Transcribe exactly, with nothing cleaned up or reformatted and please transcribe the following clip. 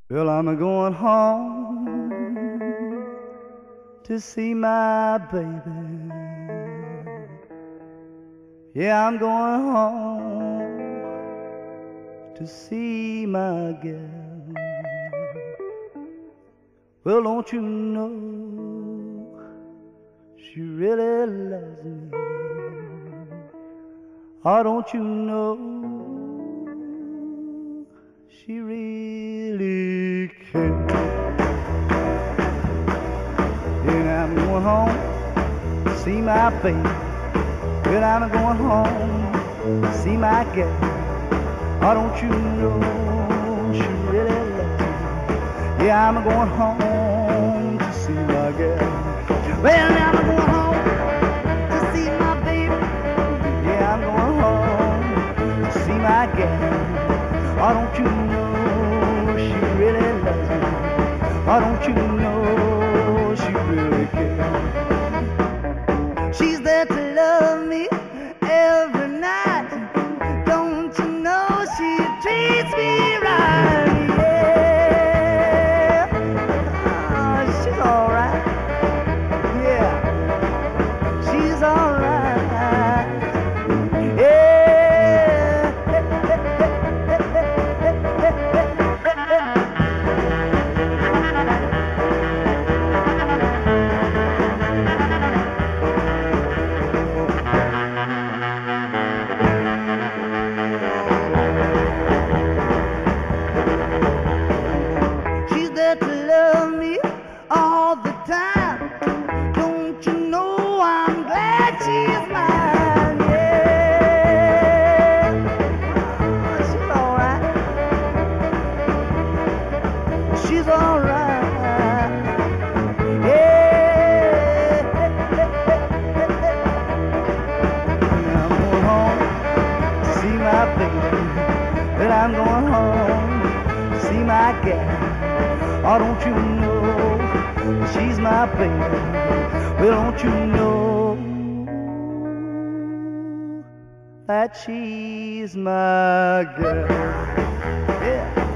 Well, I'm going home to see my baby. Yeah, I'm going home to see my girl. Well, don't you know she really loves me? Oh, don't you know she really cares? And I'm going home to see my baby. Well, I'm going home to see my girl. Oh, don't you know she really loves me? Yeah, I'm going home to see my girl. Well, I'm going home to see my baby. Yeah, I'm going home to see my girl. Oh, don't you know she really loves me? Oh, don't you know she really cares? She's there to love me every night. Don't you know she treats me right? Yeah, oh, she's alright. Yeah, she's alright. Yeah. She's there to love me all the time. Don't you know I'm glad she's mine? Yeah, oh, she's alright. She's alright. Yeah. I'm going home to see my baby. But I'm going home to see my girl. Oh, don't you know she's my baby? Well, don't you know that she's my girl? Yeah.